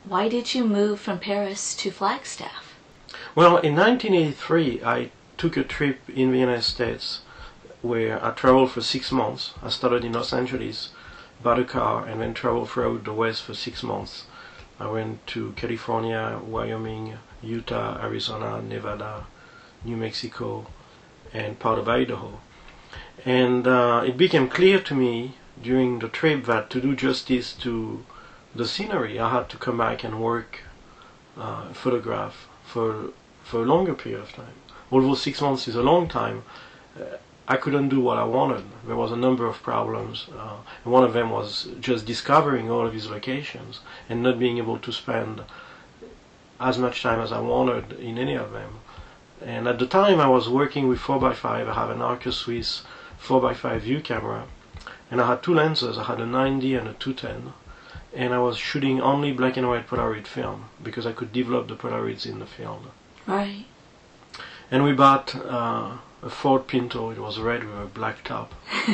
Why did you move from Paris to Flagstaff? Well, in 1983, I took a trip in the United States where I traveled for 6 months. I started in Los Angeles, bought a car, and then traveled throughout the West for 6 months. I went to California, Wyoming, Utah, Arizona, Nevada, New Mexico, and part of Idaho. And it became clear to me during the trip that to do justice to the scenery, I had to come back and work, photograph for a longer period of time. Although 6 months is a long time, I couldn't do what I wanted. There was a number of problems, and one of them was just discovering all of these locations and not being able to spend as much time as I wanted in any of them. And at the time I was working with 4x5. I have an Arca Swiss 4x5 view camera, and I had two lenses. I had a 9D and a 210, and I was shooting only black and white Polaroid film because I could develop the Polaroids in the field. Right. And we bought a Ford Pinto. It was red with a black top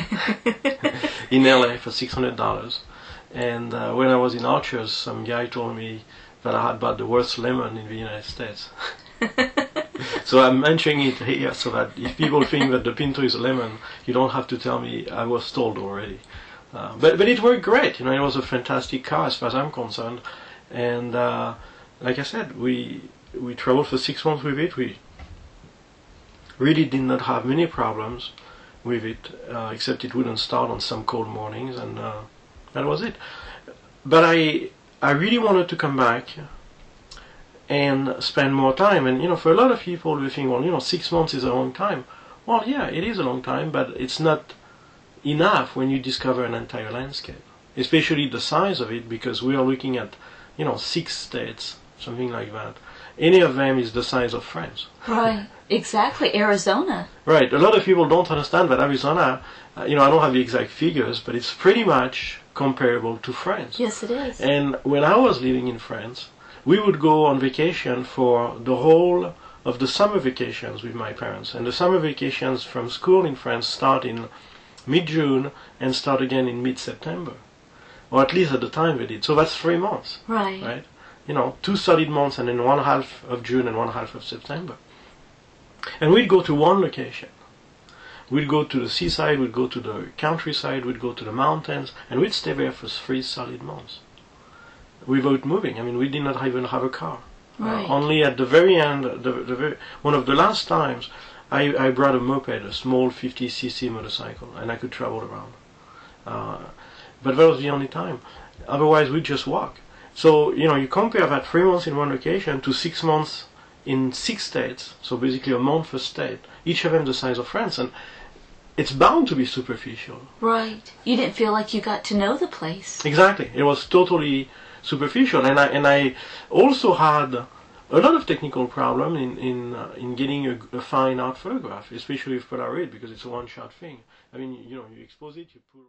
in LA for $600. And when I was in Arches, some guy told me that I had bought the worst lemon in the United States. So I'm mentioning it here so that if people think that the Pinto is a lemon, you don't have to tell me. I was told already. But it worked great. You know, it was a fantastic car as far as I'm concerned. And like I said, we traveled for 6 months with it. We really did not have many problems with it, except it wouldn't start on some cold mornings, and that was it. But I really wanted to come back and spend more time. And you know, for a lot of people, they think, well, you know, 6 months is a long time. Well, yeah, it is a long time, but it's not enough when you discover an entire landscape, especially the size of it, because we are looking at, you know, 6 states, something like that. Any of them is the size of France. Right, exactly. Arizona. Right. A lot of people don't understand that Arizona, you know, I don't have the exact figures, but it's pretty much comparable to France. Yes, it is. And when I was living in France, we would go on vacation for the whole of the summer vacations with my parents. And the summer vacations from school in France start in mid-June and start again in mid-September. Or at least at the time they did. So that's 3 months. Right. Right? You know, 2 solid months, and then 1/2 of June and 1/2 of September. And we'd go to one location. We'd go to the seaside, we'd go to the countryside, we'd go to the mountains, and we'd stay there for 3 solid months without moving. I mean, we did not even have a car. Right. Only at the very end, one of the last times, I brought a moped, a small 50cc motorcycle, and I could travel around. But that was the only time. Otherwise, we'd just walk. So, you know, you compare that 3 months in one location to 6 months in 6 states, so basically a month per state, each of them the size of France, and it's bound to be superficial. Right. You didn't feel like you got to know the place. Exactly. It was totally superficial, and I also had a lot of technical problem in getting a fine art photograph, especially with Polaroid, because it's a one-shot thing. I mean, you know, you expose it, you put